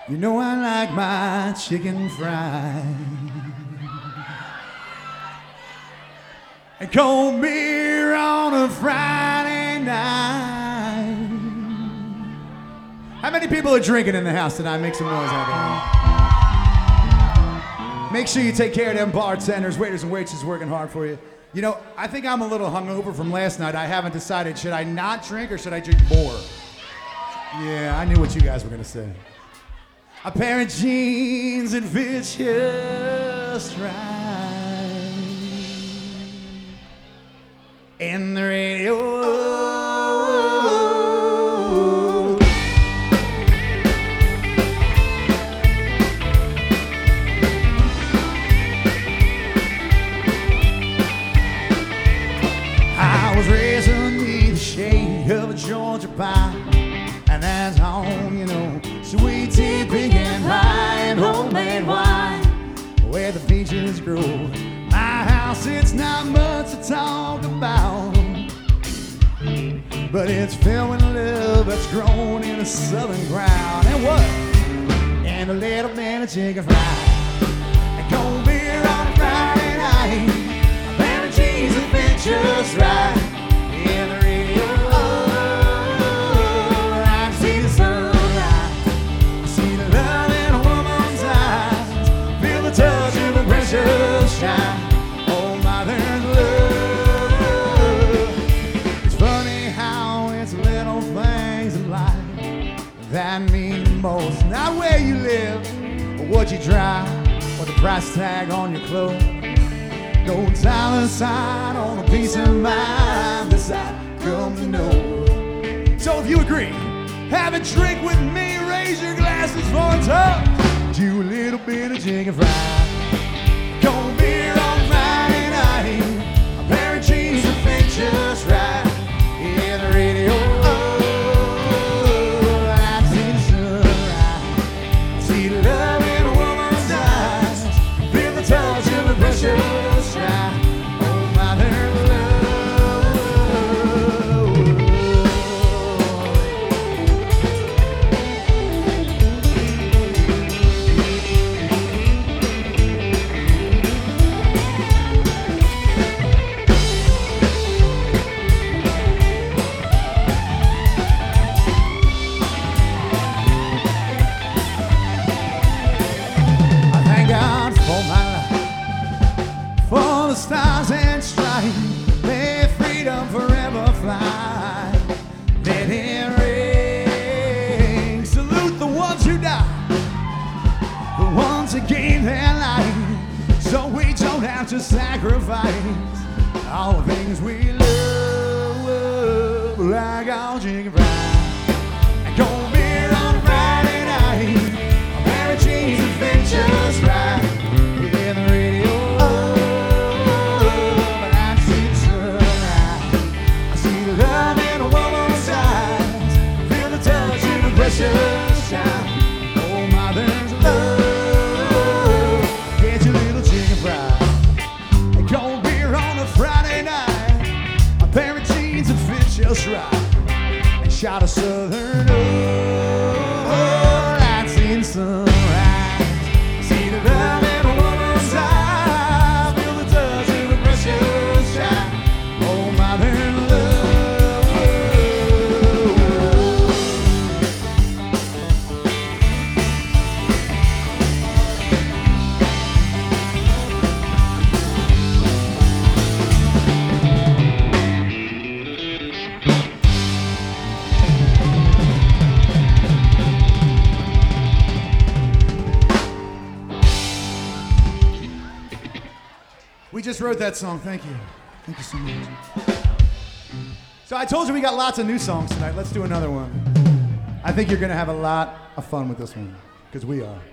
You know I like my chicken fried and cold beer on a Friday night. How many people are drinking in the house tonight? Make some noise out there. Make sure you take care of them bartenders, waiters, and waitresses working hard for you. You know, I think I'm a little hungover from last night. I haven't decided, should I not drink or should I drink more? Yeah, I knew what you guys were gonna say. A pair of jeans that fit just right, and the radio. I was raised underneath the shade of a Georgia pine, and that's home, you know, sweet tea, pecan pie, and homemade wine, where the peaches grow. My house, it's not much to talk about, but it's filled with love that's grown in the southern ground. And what? And a little bit of chicken fried, and cold beer on a Friday night, a pair of jeans that fit just right, and the radio. Touch of a precious shine. Oh my, there's love. It's funny how it's little things in life that mean the most. Not where you live, or what you drive, or the price tag on your clothes. No dollar sign on a piece of mind, this I've come to know. So if you agree, have a drink with me, raise your glasses for a toast. Do a little bit of chicken fried, cold beer on Friday night, a pair of jeans that fit just right, in the radio. Oh, I see the sunrise, I see the love in a woman's eyes, feel the touch of a precious shine. Oh my, there's stars and stripes, may freedom forever fly. Let it ring. Salute the ones who died, the ones who gave their life, so we don't have to sacrifice all the things we love, like our chicken fried and cold beer on a Friday night, a pair of jeans that fit just right, in the radio. Precious shine. Oh my, there's love. Get your little chicken fried, a cold beer on a Friday night, a pair of jeans that fit just right, and shot a southern lights in sunrise. See the love in a woman's eye, feel the touch of a precious shine. Oh my, there's love. We just wrote that song. Thank you. Thank you so much. So I told you we got lots of new songs tonight. Let's do another one. I think you're going to have a lot of fun with this one, because we are.